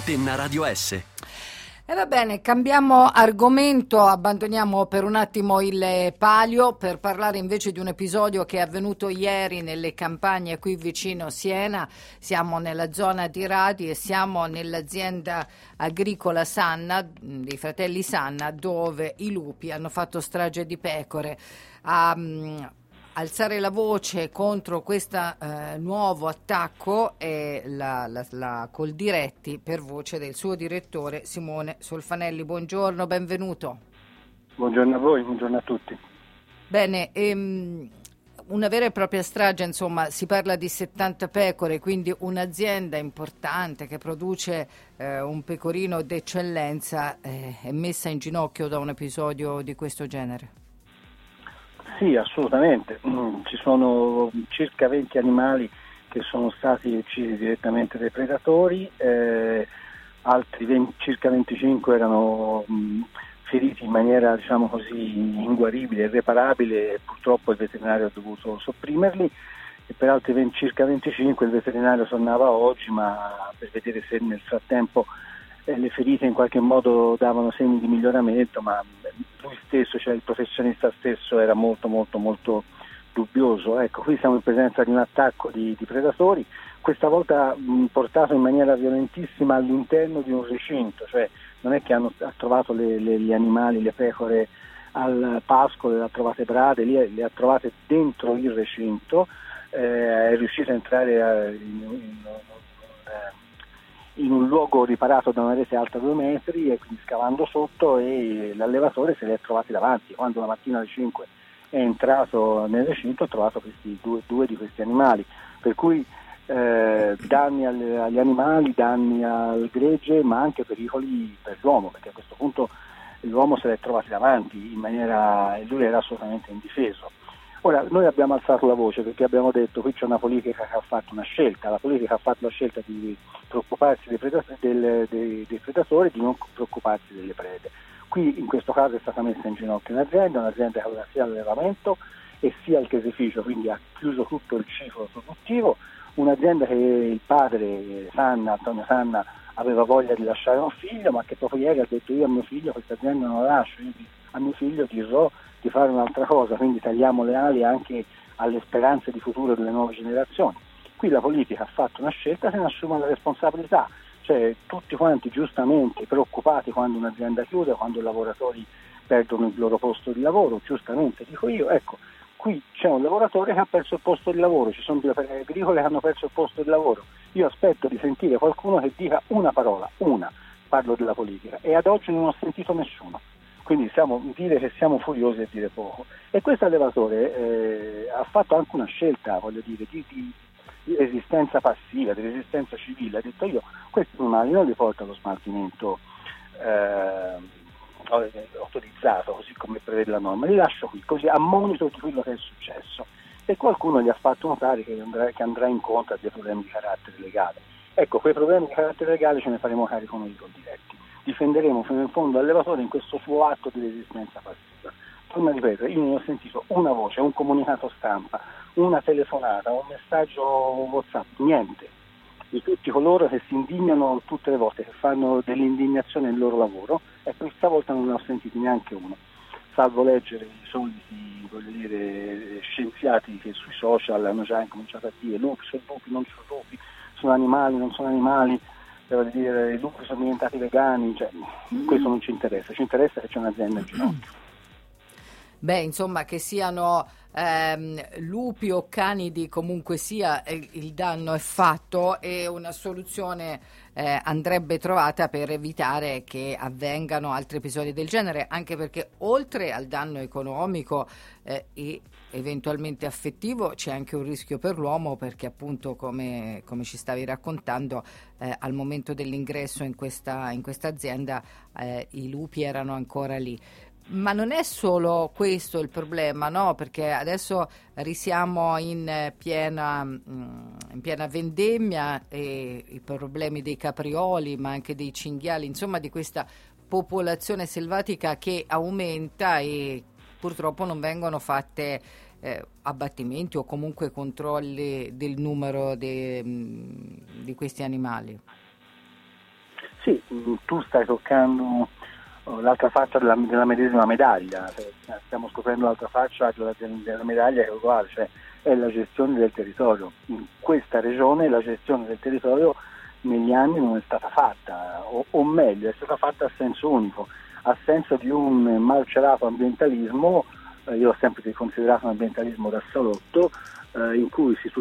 Antenna Radio S. E va bene, cambiamo argomento, abbandoniamo per un attimo il palio per parlare invece di un episodio che è avvenuto ieri nelle campagne qui vicino Siena. Siamo nella zona di Radi e siamo nell'azienda agricola Sanna, dei fratelli Sanna, dove i lupi hanno fatto strage di pecore. Alzare la voce contro questo nuovo attacco è la Coldiretti, per voce del suo direttore Simone Solfanelli. Buongiorno, benvenuto. Buongiorno a voi, buongiorno a tutti. Bene, una vera e propria strage, insomma, si parla di 70 pecore, quindi un'azienda importante che produce un pecorino d'eccellenza è messa in ginocchio da un episodio di questo genere. Sì, assolutamente. Ci sono circa 20 animali che sono stati uccisi direttamente dai predatori, altri circa 25 erano feriti in maniera, diciamo così, inguaribile, irreparabile, e purtroppo il veterinario ha dovuto sopprimerli, e per altri circa 25 il veterinario tornava oggi, ma per vedere se nel frattempo le ferite in qualche modo davano segni di miglioramento, ma lui stesso, cioè il professionista stesso, era molto dubbioso. Ecco, qui siamo in presenza di un attacco di predatori, questa volta portato in maniera violentissima all'interno di un recinto, cioè non è che ha trovato gli animali, le pecore al pascolo, le ha trovate brade, le ha trovate dentro il recinto, è riuscito a entrare in un luogo riparato da una rete alta 2 metri, e quindi scavando sotto, e l'allevatore se li è trovati davanti. Quando la mattina alle 5 è entrato nel recinto, ha trovato questi due di questi animali, per cui danni agli animali, danni al gregge, ma anche pericoli per l'uomo, perché a questo punto l'uomo se li è trovati davanti in maniera, e lui era assolutamente indifeso. Ora, noi abbiamo alzato la voce perché abbiamo detto: qui c'è una politica che ha fatto una scelta, la politica ha fatto la scelta di preoccuparsi dei predatori, di non preoccuparsi delle prede. Qui in questo caso è stata messa in ginocchio un'azienda che aveva sia l'allevamento e sia il caseificio, quindi ha chiuso tutto il ciclo produttivo, un'azienda che il padre Antonio Sanna, aveva voglia di lasciare un figlio, ma che proprio ieri ha detto: io a mio figlio questa azienda non la lascio, io a mio figlio dirò di fare un'altra cosa, quindi tagliamo le ali anche alle speranze di futuro delle nuove generazioni. Qui la politica ha fatto una scelta, se ne assume la responsabilità, cioè tutti quanti giustamente preoccupati quando un'azienda chiude, quando i lavoratori perdono il loro posto di lavoro, giustamente dico io, ecco, qui c'è un lavoratore che ha perso il posto di lavoro, ci sono 2 opere agricole che hanno perso il posto di lavoro, io aspetto di sentire qualcuno che dica una parola, parlo della politica, e ad oggi non ho sentito nessuno. Quindi dire che siamo furiosi è dire poco. E questo allevatore ha fatto anche una scelta, voglio dire, di resistenza passiva, di resistenza civile. Ha detto: io questi animali non li porto allo smaltimento autorizzato, così come prevede la norma, li lascio qui, così a monito di quello che è successo. E qualcuno gli ha fatto notare che andrà incontro a dei problemi di carattere legale. Ecco, quei problemi di carattere legale ce ne faremo carico noi Coldiretti. Difenderemo fino in fondo l'allevatore in questo suo atto di resistenza passiva. Torno a ripetere, io non ho sentito una voce, un comunicato stampa, una telefonata, un messaggio WhatsApp, niente, di tutti coloro che si indignano tutte le volte, che fanno dell'indignazione il loro lavoro, e questa volta non ne ho sentiti neanche uno, salvo leggere i soliti, voglio dire, scienziati che sui social hanno già incominciato a dire: lupi, sono lupi, non sono lupi, sono animali, non sono animali. Devo dire, i lupi sono diventati vegani, cioè, questo non ci interessa che c'è un'azienda in ginocchio. Beh, insomma, che siano lupi o canidi, comunque sia, il danno è fatto, e una soluzione andrebbe trovata per evitare che avvengano altri episodi del genere, anche perché oltre al danno economico e eventualmente affettivo c'è anche un rischio per l'uomo, perché appunto come ci stavi raccontando al momento dell'ingresso in questa azienda i lupi erano ancora lì. Ma non è solo questo il problema, no? Perché adesso risiamo in piena vendemmia, e i problemi dei caprioli, ma anche dei cinghiali, insomma di questa popolazione selvatica che aumenta, e purtroppo non vengono fatte abbattimenti o comunque controlli del numero di questi animali. Sì, tu stai toccando l'altra faccia della medesima medaglia, stiamo scoprendo l'altra faccia della medaglia che è uguale, cioè è la gestione del territorio. In questa regione la gestione del territorio negli anni non è stata fatta, o meglio è stata fatta a senso unico, a senso di un malcelato ambientalismo. Io ho sempre considerato un ambientalismo da salotto, in cui si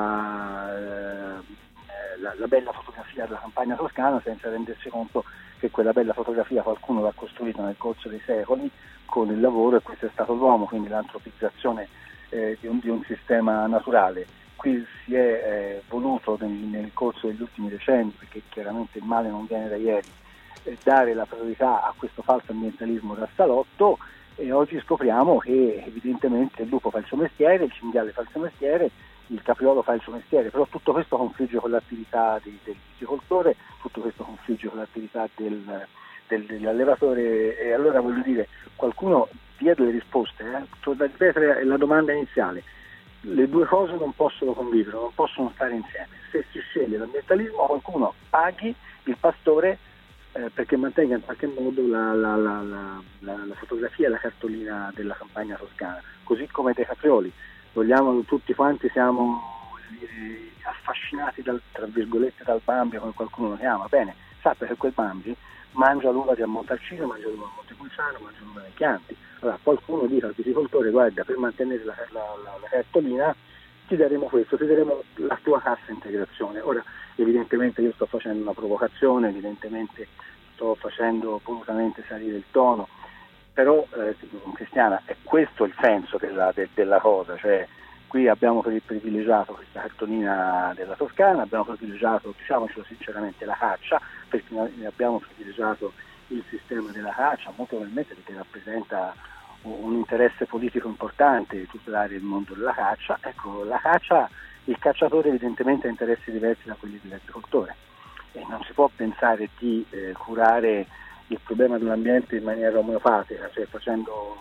tutela la bella fotografia della campagna toscana senza rendersi conto che quella bella fotografia qualcuno l'ha costruita nel corso dei secoli con il lavoro, e questo è stato l'uomo, quindi l'antropizzazione di un sistema naturale. Qui si è voluto nel corso degli ultimi decenni, perché chiaramente il male non viene da ieri, dare la priorità a questo falso ambientalismo da salotto, e oggi scopriamo che evidentemente il lupo fa il suo mestiere, il cinghiale fa il suo mestiere, il capriolo fa il suo mestiere, però tutto questo confligge con l'attività del viticoltore, tutto questo confligge con l'attività dell'allevatore, e allora voglio dire, qualcuno dia delle risposte. Torno a ripetere la domanda iniziale: le due cose non possono convivere, non possono stare insieme. Se si sceglie l'ambientalismo, qualcuno paghi il pastore perché mantenga in qualche modo la fotografia e la cartolina della campagna toscana, così come dei caprioli. Vogliamo, tutti quanti siamo affascinati tra virgolette dal Bambi, come qualcuno lo chiama. Bene, sappia che quel Bambi mangia l'uva di Montalcino, mangia l'uva di Montepulciano, mangia l'uva dei Chianti. Allora qualcuno dice al viticoltore: guarda, per mantenere la cartolina ti daremo questo, ti daremo la tua cassa integrazione. Ora evidentemente io sto facendo una provocazione, evidentemente sto facendo volutamente salire il tono, però Cristiana, è questo il senso della cosa, cioè qui abbiamo privilegiato questa cartolina della Toscana, abbiamo privilegiato, diciamocelo sinceramente, la caccia, perché ne abbiamo privilegiato il sistema della caccia, molto probabilmente perché rappresenta un interesse politico importante di tutelare il mondo della caccia. Ecco, la caccia, il cacciatore evidentemente ha interessi diversi da quelli dell'agricoltore, e non si può pensare di curare il problema dell'ambiente in maniera omeopatica, cioè facendo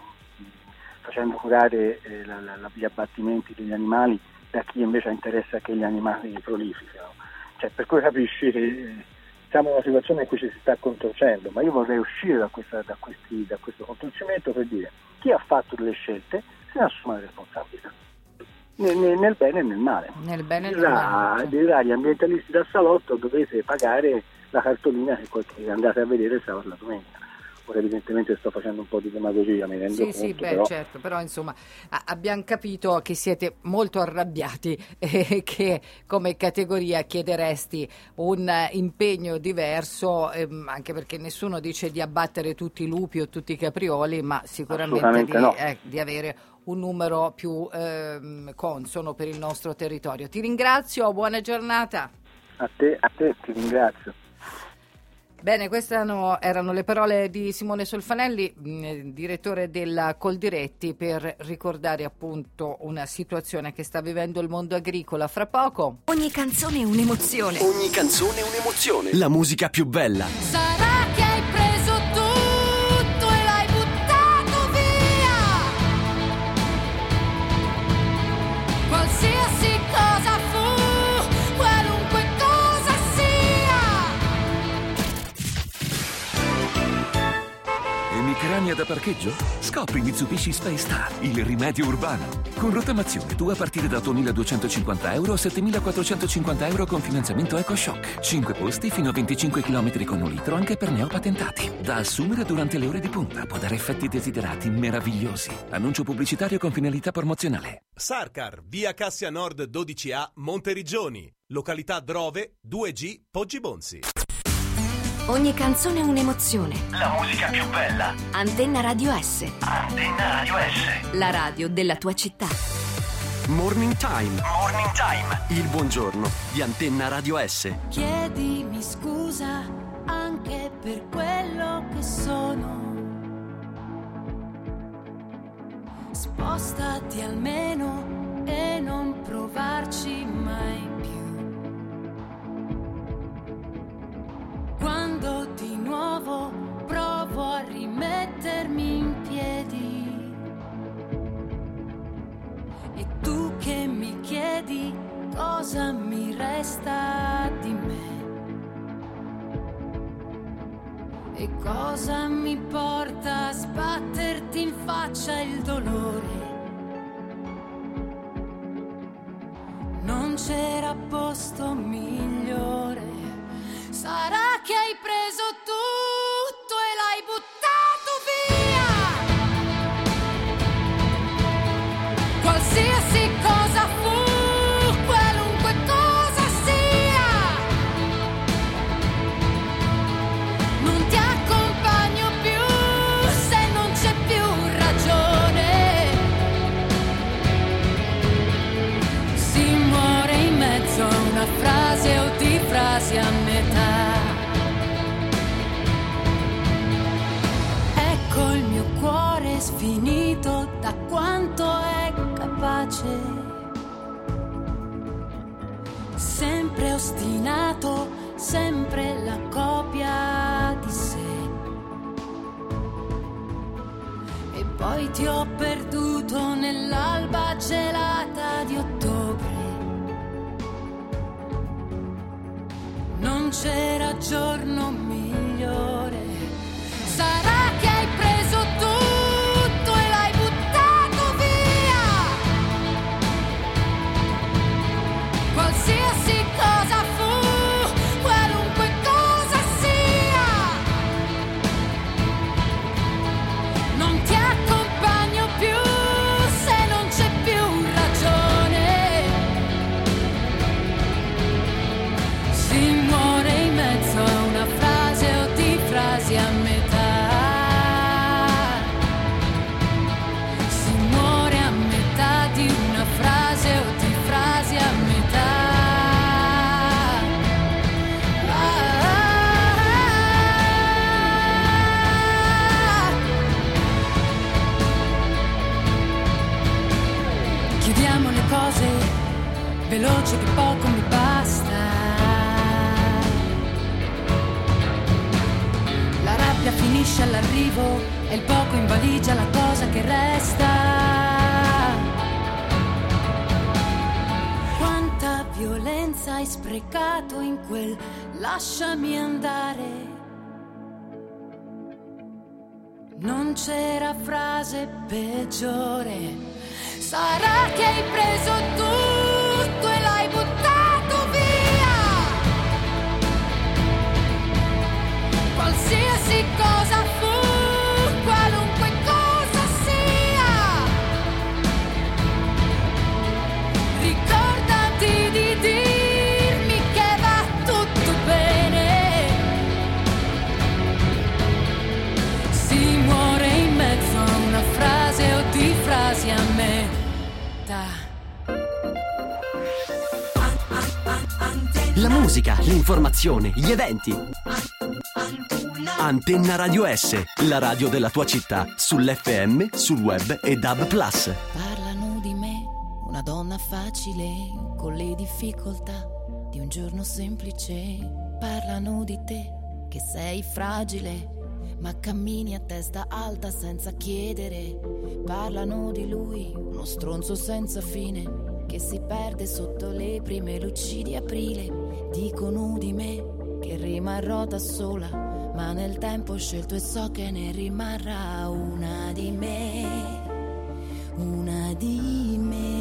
curare gli abbattimenti degli animali da chi invece ha interesse a che gli animali prolifichino. Cioè, per cui capisci che siamo in una situazione in cui ci si sta contorcendo, ma io vorrei uscire da questo contorcimento per dire: chi ha fatto delle scelte se ne assume la responsabilità, nel bene e nel male. Nel bene e nel male. Dirà agli ambientalisti da salotto: dovete pagare la cartolina che andate a vedere il sabato e la domenica. Ora evidentemente sto facendo un po' di demagogia, mi rendo conto. Sì, però... certo, però insomma abbiamo capito che siete molto arrabbiati e che come categoria chiederesti un impegno diverso, anche perché nessuno dice di abbattere tutti i lupi o tutti i caprioli, ma sicuramente di avere un numero più consono per il nostro territorio. Ti ringrazio, buona giornata. A te ti ringrazio. Bene, queste erano le parole di Simone Solfanelli, direttore della Coldiretti, per ricordare appunto una situazione che sta vivendo il mondo agricolo. Fra poco. Ogni canzone è un'emozione. Ogni canzone è un'emozione. La musica più bella. Sarà che hai preso tutto e l'hai buttato via. Qualsiasi cosa fu, qualunque cosa sia. Emicrania da parcheggio? Scopri Mitsubishi Space Star, il rimedio urbano. Con rottamazione tu a partire da 8.250 euro a 7.450 euro con finanziamento EcoShock. 5 posti fino a 25 km con 1 litro anche per neopatentati. Da assumere durante le ore di punta. Può dare effetti desiderati meravigliosi. Annuncio pubblicitario con finalità promozionale. Sarcar, via Cassia Nord 12A, Monteriggioni. Località Drove, 2G, Poggibonsi. Ogni canzone è un'emozione. La musica più bella. Antenna Radio S. Antenna Radio S. La radio della tua città. Morning Time. Morning Time. Il buongiorno di Antenna Radio S. Chiedimi scusa anche per quello che sono. Spostati almeno e non provarci mai più. Quando di nuovo provo a rimettermi in piedi e tu che mi chiedi cosa mi resta di me, E cosa mi porta a sbatterti in faccia il dolore? Non c'era posto migliore. Sarà che hai preso tutto e l'hai buttato via. Qualsiasi cosa fu, qualunque cosa sia, non ti accompagno più se non c'è più ragione. Si muore in mezzo a una frase o di frasi a metà. Ecco il mio cuore sfinito da quanto è capace, sempre ostinato, sempre la copia di sé. E poi ti ho perduto nell'alba gelata di ottobre. Non c'era giorno migliore. Sarà che hai preso tutto e l'hai buttato via. Qualsiasi cosa fu, qualunque cosa sia, non ti accompagno più se non c'è più ragione. Si muore in mezzo a una frase o di frasi a metà. Si muore a metà di una frase o di frasi a metà. Chiudiamo le cose veloce che poco mi basta. La rabbia finisce all'arrivo e il poco in valigia la cosa che resta. Quanta violenza hai sprecato in quel lasciami andare. Non c'era frase peggiore. Sarà che hai preso tutto e l'hai buttato via. Qualsiasi cosa fu, qualunque cosa sia, ricordati di dirmi che va tutto bene. Si muore in mezzo a una frase o di frasi a metà. La musica, l'informazione, gli eventi. Antenna Radio S, la radio della tua città, sull'FM, sul web e DAB+. Parlano di me, una donna facile, con le difficoltà di un giorno semplice. Parlano di te, che sei fragile, ma cammini a testa alta senza chiedere. Parlano di lui, uno stronzo senza fine, che si perde sotto le prime luci di aprile. Dicono di me che rimarrò da sola, ma nel tempo ho scelto e so che ne rimarrà una di me, una di me.